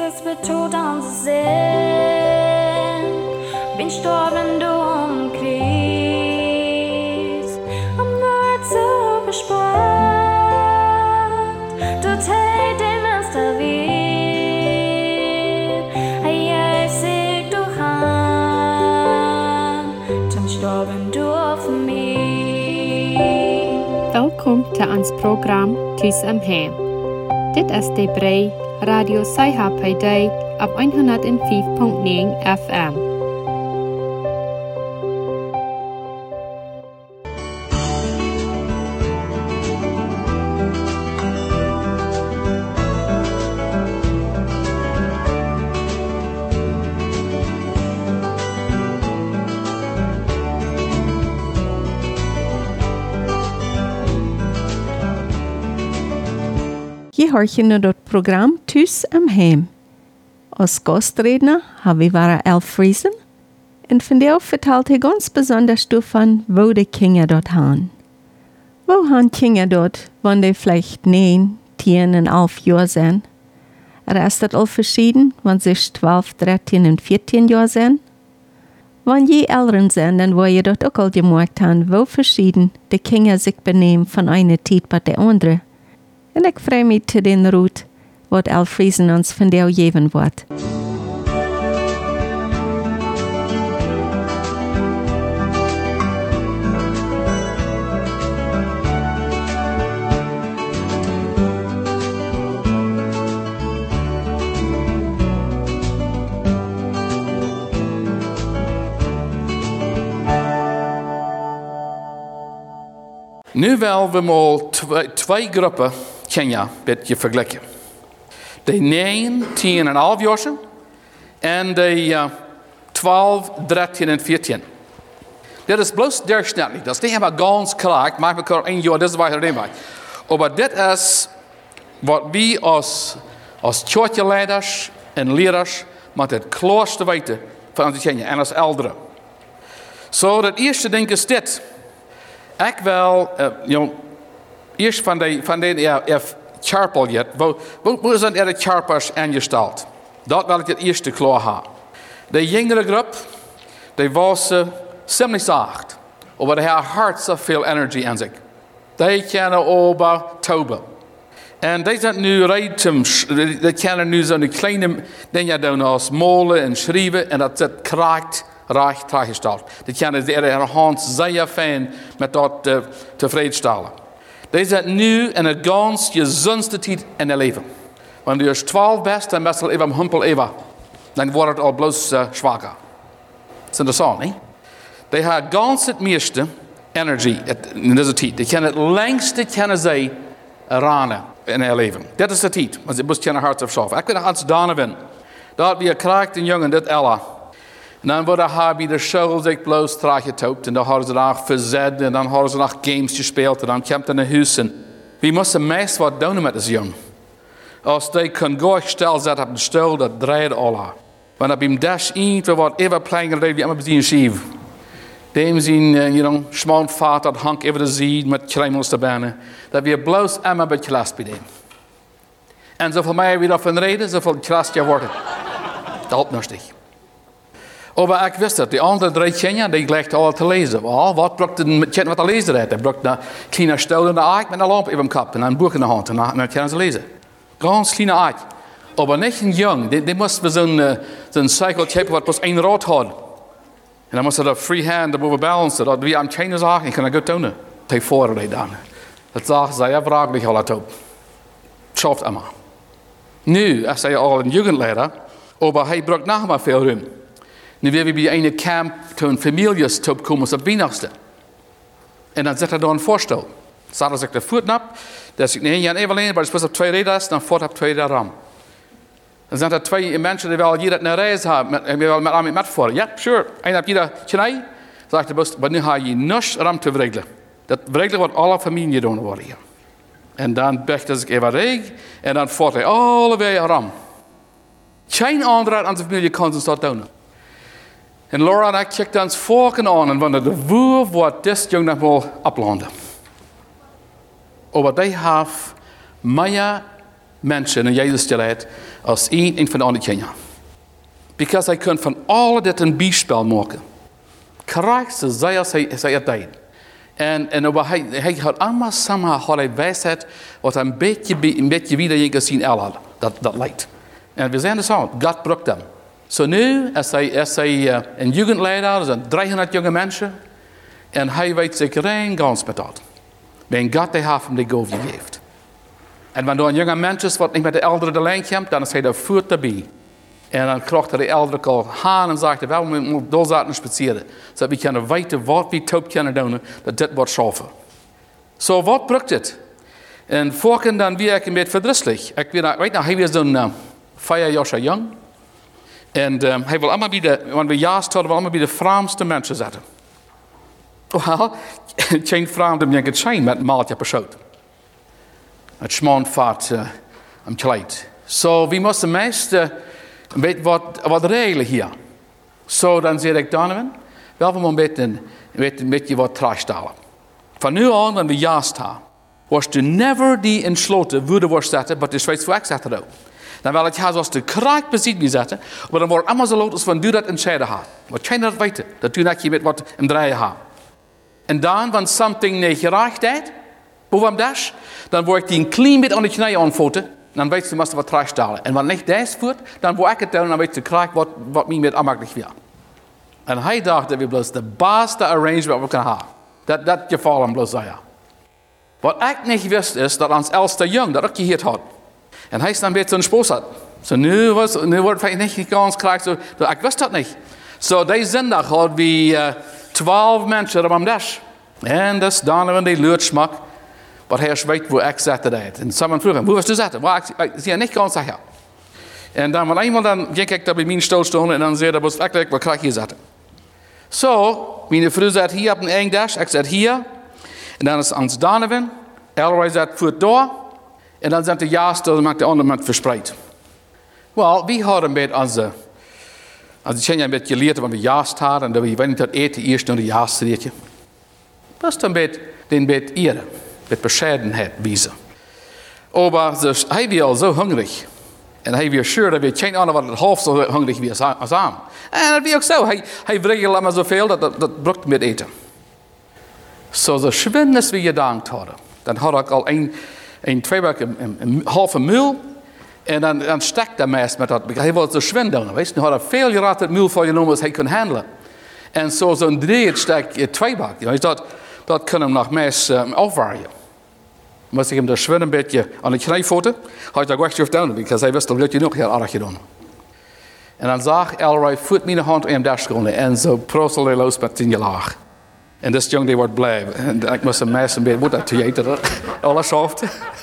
Jesus wird tot an sich sehen. Bin storben du Kreis, am Wort so bespannt. Du tät dem Meister wie, hey, sieg du han, dann storben du auf mich. Welkom til ons program Thuis am Heim. Dit is de brei Radio Saiha op 105.9 FM. Je hoort je naar het programma Thuis am Heim. Als gastredner hebben we Al Friesen. En vandaag vertelt hij ganz besonders van wo de kinderen dort gaan. Wo gaan kinderen dort, wanneer die vielleicht 9, 10 en 11 jaar zijn? Is dat al verschieden, wanneer ze 12, 13 en 14 jaar zijn? Wanneer je ouderen zijn, dan wil je dat ook al gemerkt hebben, wo verschieden de kinderen zich benemen van een tijd tot de andere. En ik vraag me te den route wat Al Friesen ons vandaag geven wordt. Nu wel we mal twee groepen Kenia beetje vergelijken. De 9, 10 en 11 jaar en de 12, 13 en 14. Dat is bloos durchschnittlich. Dat is niet helemaal ganz correct. Maar we kunnen 1 jaar, dat is waar we maar dit is wat we als kerkleiders en leiders met het klaarste weten van onze Kenia en als ouderen. Zo, dat eerste ding is dit. Ik wil, eerst van de charpel jet, wo zijn er de charpers aangesteld? Dat wil ik het eerste klaar hebben. De jongere groep, die was ziemlich zacht, maar die hebben hart zoveel energie in zich. Die kennen over toben. En die zijn nu die kennen nu zo'n kleine dingen doen als molen en schrijven en dat zit kraakt. Reich terechtgesteld. Die kennen de hand zeer fijn met dat tevredenstellen. Die zijn nu in het gans gezondste tijd in het leven. Wanneer je 12 bent, dan best wel even humpel even. Dan wordt het al bloos zwakker. Dat is interessant, niet? Die hebben gans het meeste energie in deze tijd. Die kennen het längste kennen zij ranen in het leven. Dat is de tijd. Want ze moest kennen hart of zelf. Ik weet nog als Donovan. Dat we kraakt een jongen, dit Ella. En dan wordt hij de school zich bloos teruggetopt. En dan hadden ze nog verzet. En dan hadden ze nog games gespeeld. En dan kwam hij naar huis. En we moesten meest wat doen met deze jongen. Als die kon goed stil zetten op de stoel, dat draaide al aan. Want op hem dash eentje wat even plein gereden, wie allemaal bezien schief. Dem zijn, schmaal vaart, dat hangt even de zied met kruimels te binnen. Dat we bloos allemaal bij klas bij hem. En zoveel meer we daarvan reden, zoveel klas je wordt het. Dat helpt nog niet. Maar ik wist het, die andere 3 kinderen, die legden al te lezen. Well, wat bracht een kind wat te lezen had? Hij bracht een kleine stoel in de aak met een lamp in de kop en een boek in de hand. En dan kunnen ze lezen. Ganz kleine aak. Maar niet een jong. Die moest zo'n cykeltje hebben wat pas 1 rad had. En dan moest dat freehand erboven balancen. Dat wie aan kleine zaken kan goed doen. Tevoren dan. Dat zagen ze ja vragelijk al uit op. Schaft allemaal. Nu, als hij al een jugendleider, maar hij bracht nog maar veel ruimte. Nu weer we bij een camp toen families toe komen op Weihnachten. En dan zit er daar een voorstel. Zaten zich de voeten op. Dat is niet even alleen, maar het is op 2 rijden, dan voort op 2 rijden. Dan zijn er 2 mensen die wel hier een reis hebben. En we willen met voor. Ja, sure. En heb je dat knij? Zegt de bus, maar nu ga je niks ram te regelen. Dat regelen wat alle familie doen worden hier. En dan becht hij zich even reg. En dan voort hij alle weer ram. Geen andere aan de familie kan ze dat doen. En Laura en ik kijken ons volken aan en wanneer de woe wordt dit jong nog wel oplanden. Maar die heeft meer mensen in Jezus stelt als een van de andere Kenia. Because hij kan van alle dit een biespel maken. Krijgt ze zij als hij het deed. En hij had allemaal samen had hij wijsheid wat een beetje wieder gezien had. Dat lijkt. En we zijn dus al, God brukt hem. Zo nu, als hij een jugendleider, er zijn 300 jonge mensen. En hij weet zich rein gans met dat. Ben God die heeft hem die golf gegeven. En wanneer een jonge mens is wat niet met de ouderen de lijn komt, dan is hij daar voort erbij. En dan krijgt hij de ouderen al aan en zegt, wel, we moeten door zaten spaceren. Zodat we kunnen weten wat we top kunnen doen, dat dit wordt schaffen. Zo, wat brukt het? En vorken dan weer een beetje verdrietig. Ik weet nog, hij was zo'n 5 jaar jong. En hij wil allemaal bij wanneer we juist hadden, allemaal bij de vreemdste mensen zetten. Wel, geen vreemde mensen zijn met maaltje persoon. Het schmond vaart een kleid. Zo, we moesten meest weet wat regelen hier. Zo, dan zeg ik Donovan, wel we moeten een beetje wat terugstellen. Van nu aan, wanneer we juist hebben, was je never die in sloten woede wordt zetten, maar de Zweeds voor ik zetten ook. Dan wil ik haar zoals de kraak bezit me zetten, maar dan wordt allemaal zo lood als van du dat entscheiden had. Want jij dat weten, dat du dat je met wat in draaien had. En dan, wanneer something niet gerecht is, boven dat, dan word ik die een klein beetje aan de knieën aanvoeten, dan weet je, je wat terugstellen. En wanneer niet dat voert, dan word ik het doen, dan weet je kraak wat mij met aanmakkelijk weer. En hij dacht dat we bloos de beste arrangement we kunnen hebben. Dat geval hem bloos zeggen. Wat ik niet wist is, dat ons oudste jong dat ook gehoord had. En hij is dan weer zo'n spoos had. Zo nu wordt hij niet gekans krijgt. So, ik wist dat niet. Zo deze zondag hadden we 12 mensen om dat. En dat is Donovan die luidsmak. Wat hij weet hoe ik zette dat. En sommigen vroegen, hoe was je zetten? Maar ik zie niet kans zeggen. En dan eenmaal dan ging ik daar bij mijn stoel staan en dan zei dat was eigenlijk wat krijg je zetten. Zo, mijn vrouw zat hier op een eng dash, ik zat hier. En dan is ons Donovan, Elroy zat voor door. En dan zijn de jaasten, dan maakt de andere man verspreid. Wel, we hadden met onze Kenia een beetje geleerd wat we jaast hadden. En dat we weten dat eten eerst naar de jaast reetje. Dat is dan een beetje eerder, met bescheidenheid wijzen. Maar dus, hij was al zo hongerig. En hij was sure dat we geen ander wat het half zo hongerig was als hem. En dat was ook zo. Hij wreegde allemaal zoveel dat brukt met eten. Zo de schwindes we gedankt hadden. Dan had ik al twee weken een halve mul. En dan stak de meest met dat. Hij wilde zo schwinden. Weet je, dan had hij veel geraad het mul voor je noemen als hij kon handelen. En zo zo'n dreed stak 2 bakken. Dat kan hem nog meest afwaaien. Moest ik hem daar schwinnen een beetje aan de knievoeten. Had ik dat weggestuurd doen, want hij wist dat je nog heel erg gedaan. En dan zag Elroy voet mijn hand in hem dashkonden. En zo proostelde hij los met 10 laag. En dus jong die wordt blij. En ik moest hem meest een beetje moeten eten. Alles soft.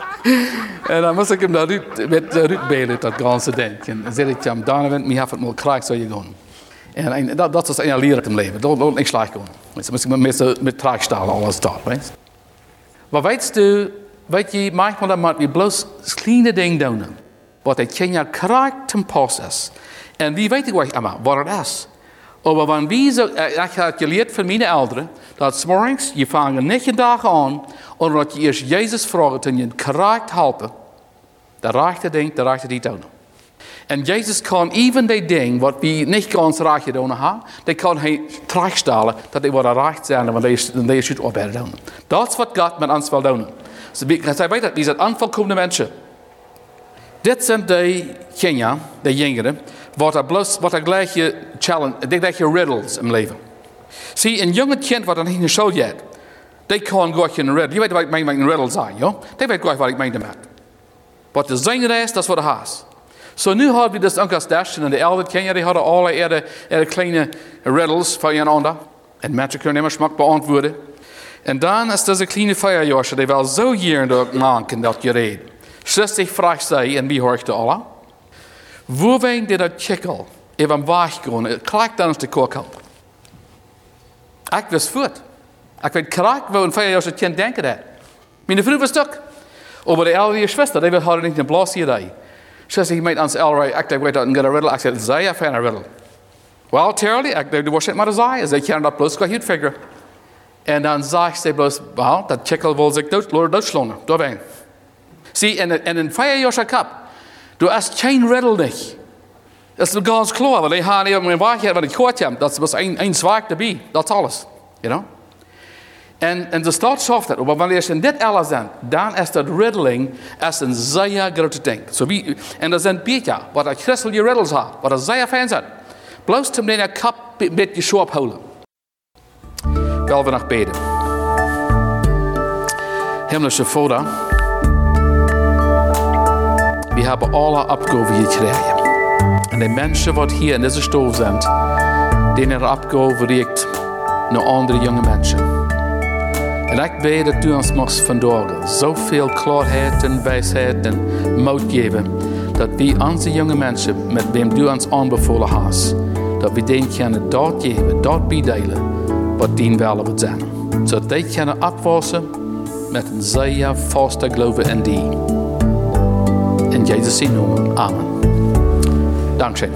En dan moest ik hem daar met uitbelen, dat ganse ding. En dan zei ik hem, Donovan, mij heeft het mal krijg, zou je gaan. En dat is een leren in leven. Dat moet niet slecht gaan. Dus moest ik met traagstalen alles dat, weet. Maar weet je, manchmal dan moet we bloos kleine dingen doen. Wat hij Kenia krijgt ten pas is. En wie weet ik wat het is. Maar wanneer we zo, ik heb geleerd van mijn ouderen, dat 's morgens, je vangt 9 dagen aan, omdat je eerst Jezus vraagt en je krijgt helpen. De rechte ding, de rechte die doen. En Jezus kan even die ding, wat we niet kan recht doen hebben, die kan hij terugstellen, dat die worden recht zijn, want die should opbouwen doen. Dat is wat God met ons wil doen. Hij weet dat, die zijn onvolkomen mensen. Dit zijn de Kenia, de jongeren, wat er gleiche challenge, die gleiche riddles im leven. Zie, een jonge kind wat er niet naar school gaat, die kan gewoon een riddle. Je weet wat ik meen met een riddle zijn, ja? Die weet gewoon wat ik meen daarmee. Wat de zin is, dat is wat er haast. Zo nu hebben we dus Uncle Dash en de elder Kenia, die hadden alle eerder kleine riddles van je ander. En mensen kunnen immer smak beantwoorden. En dan is deze kleine feierjaarsje, die wel zo hier door maken dat je reed. Schließlich fragt zij, en wie hoort alle? Wo wein dit dat chikkel even weggaan? Kijk dan eens de kookkamp. Ik wist voort. Ik weet krak wo een 5 jaar kind denken dat. Mijn vrouw was stuk. Over de 11 jaar schwester, die hadden niet een blaas hier. Ze ik meet ons Elroy, ik weet dat een get a riddle. Ik zei, zij heeft een riddle. Well, Terry, ik was het maar zij. Ze kunnen dat bloos gaan uitfiguren. En dan zegt ze bloos, well, dat chikkel wil zich doodslaan. Doorheen. Zie, en een 4 jaar kap, du hast geen riddle niet. Dat is ganz klar, want ik ga niet mijn waarheid wat ik gehoord heb. Dat was een zwak erbij, dat is alles. You know? En de staat zegt dat, maar wanneer je dit alles dan is dat riddeling als een zeer grote ding. En dat zijn beetje, wat een christelijke riddles had, wat een zeer fijn zijn. Bloos om die kap een beetje scherp houden. Wel we nog beden. Himmlische Vader, we hebben alle opgaven gekregen. En de mensen wat hier in deze stoel zijn, die een opgave richt naar andere jonge mensen. En ik weet dat u ons mag vandaag zoveel klaarheid en wijsheid en moed geven, dat we onze jonge mensen, met wem u ons aanbevolen hast, dat we denen kunnen dat geven, dat bedelen, wat dien wel wat zijn. Zodat die kunnen opwassen met een zeer vaste geloof in die. In Jezus' naam. Amen. Dankzij.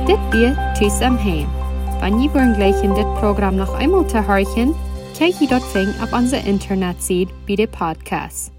Dit wir Tüs am Heim. Wenn ihr wollen gleich in dit Programm noch einmal zu hören, könnt ihr dort auf unserer Internetseite bei den Podcasts.